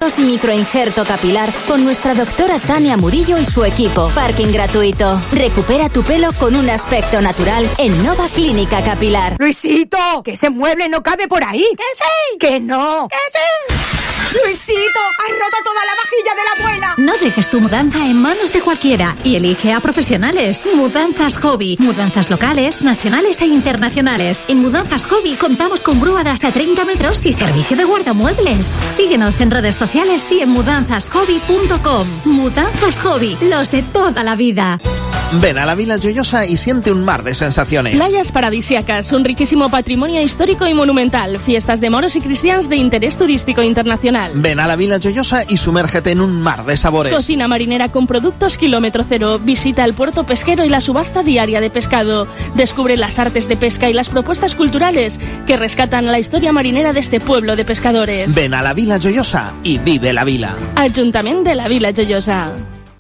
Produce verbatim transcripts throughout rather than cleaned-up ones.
extremos y microinjerto capilar con nuestra doctora Tania Murillo y su equipo. Parking gratuito. Recupera tu pelo con un aspecto natural en Nova Clínica Capilar. Luisito, que ese mueble no cabe por ahí. ¡Que sí! ¡Que no! ¡Que sí! ¡Luisito, has roto toda la vajilla de la abuela! No dejes tu mudanza en manos de cualquiera y elige a profesionales. Mudanzas Hobby. Mudanzas locales, nacionales e internacionales. En Mudanzas Hobby contamos con grúa de hasta treinta metros y servicio de guardamuebles. Síguenos en redes sociales y en mudanzas hobby punto com. Mudanzas Hobby, los de toda la vida. Ven a la Vila Joyosa y siente un mar de sensaciones. Playas paradisíacas, un riquísimo patrimonio histórico y monumental, fiestas de moros y cristians de interés turístico internacional. Ven a la Vila Joyosa y sumérgete en un mar de sabores. Cocina marinera con productos kilómetro cero, visita el puerto pesquero y la subasta diaria de pescado. Descubre las artes de pesca y las propuestas culturales que rescatan la historia marinera de este pueblo de pescadores. Ven a la Vila Joyosa y vive la vila. Ayuntamiento de la Vila Joyosa.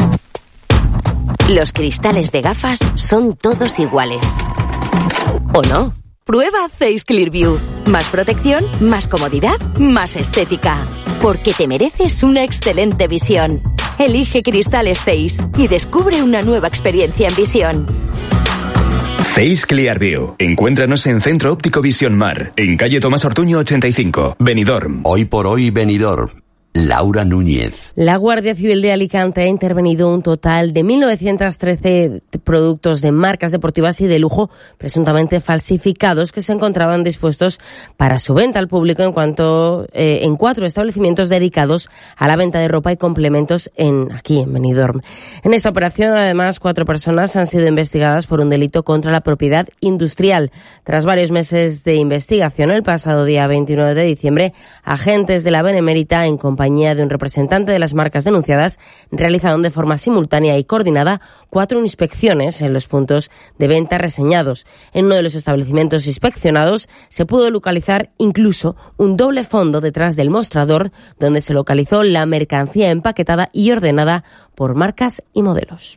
Los cristales de gafas son todos iguales. ¿O no? Prueba Zeiss Clearview. Más protección, más comodidad, más estética. Porque te mereces una excelente visión. Elige cristales Zeiss y descubre una nueva experiencia en visión. Zeiss Clearview. Encuéntranos en Centro Óptico Visión Mar, en calle Tomás Ortuño ochenta y cinco, Benidorm. Hoy por hoy, Benidorm. Laura Núñez. La Guardia Civil de Alicante ha intervenido un total de mil novecientos trece productos de marcas deportivas y de lujo presuntamente falsificados que se encontraban dispuestos para su venta al público en cuanto eh, en cuatro establecimientos dedicados a la venta de ropa y complementos en aquí en Benidorm. En esta operación, además, cuatro personas han sido investigadas por un delito contra la propiedad industrial. Tras varios meses de investigación, el pasado día veintinueve de diciembre, agentes de la Benemérita en compañía compañía de un representante de las marcas denunciadas, realizaron de forma simultánea y coordinada cuatro inspecciones en los puntos de venta reseñados. En uno de los establecimientos inspeccionados se pudo localizar incluso un doble fondo detrás del mostrador donde se localizó la mercancía empaquetada y ordenada por marcas y modelos.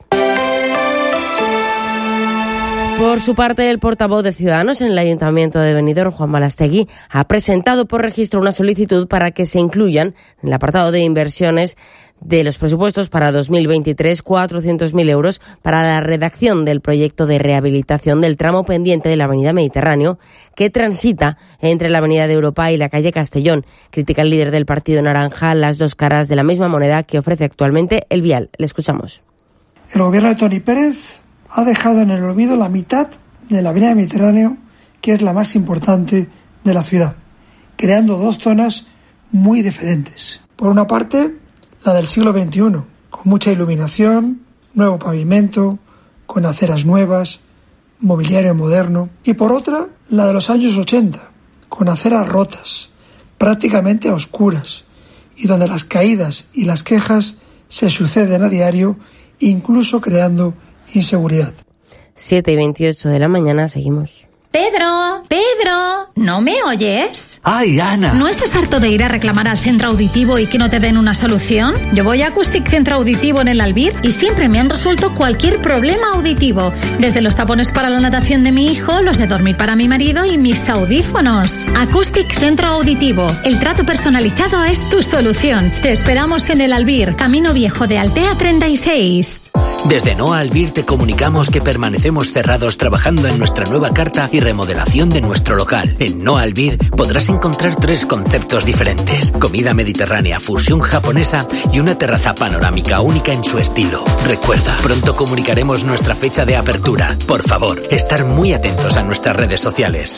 Por su parte, el portavoz de Ciudadanos en el Ayuntamiento de Benidorm, Juan Malastegui, ha presentado por registro una solicitud para que se incluyan en el apartado de inversiones de los presupuestos para dos mil veintitrés cuatrocientos mil euros para la redacción del proyecto de rehabilitación del tramo pendiente de la Avenida Mediterráneo que transita entre la Avenida de Europa y la calle Castellón. Critica el líder del Partido Naranja las dos caras de la misma moneda que ofrece actualmente el vial. Le escuchamos. El gobierno de Toni Pérez ha dejado en el olvido la mitad de la Avenida Mediterráneo, que es la más importante de la ciudad, creando dos zonas muy diferentes. Por una parte, la del siglo veintiuno, con mucha iluminación, nuevo pavimento, con aceras nuevas, mobiliario moderno, y por otra, la de los años ochenta, con aceras rotas, prácticamente a oscuras, y donde las caídas y las quejas se suceden a diario, incluso creando inseguridad. siete y veintiocho de la mañana, seguimos. Pedro, Pedro, ¿no me oyes? ¡Ay, Ana! ¿No estás harto de ir a reclamar al centro auditivo y que no te den una solución? Yo voy a Acoustic Centro Auditivo en el Albir y siempre me han resuelto cualquier problema auditivo. Desde los tapones para la natación de mi hijo, los de dormir para mi marido y mis audífonos. Acoustic Centro Auditivo. El trato personalizado es tu solución. Te esperamos en el Albir, Camino Viejo de Altea treinta y seis. Desde Noa Albir te comunicamos que permanecemos cerrados trabajando en nuestra nueva carta y remodelación de nuestro local. En Noa Albir podrás encontrar tres conceptos diferentes: comida mediterránea, fusión japonesa y una terraza panorámica única en su estilo. Recuerda, pronto comunicaremos nuestra fecha de apertura. Por favor, estar muy atentos a nuestras redes sociales.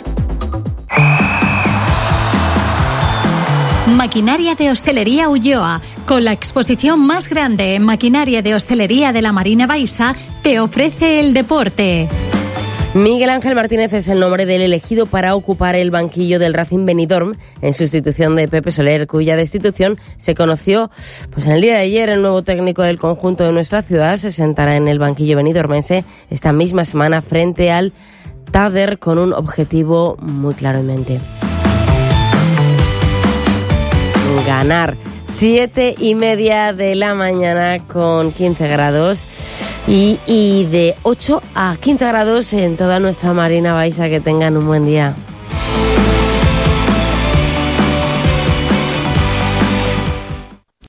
Maquinaria de Hostelería Ulloa, con la exposición más grande en maquinaria de hostelería de la Marina Baixa, te ofrece el deporte. Miguel Ángel Martínez es el nombre del elegido para ocupar el banquillo del Racing Benidorm en sustitución de Pepe Soler, cuya destitución se conoció pues en el día de ayer. El nuevo técnico del conjunto de nuestra ciudad se sentará en el banquillo benidormense esta misma semana frente al Tader con un objetivo muy claro en mente: ganar. Siete y media de la mañana con quince grados y, y de ocho a quince grados en toda nuestra Marina Baixa. Que tengan un buen día.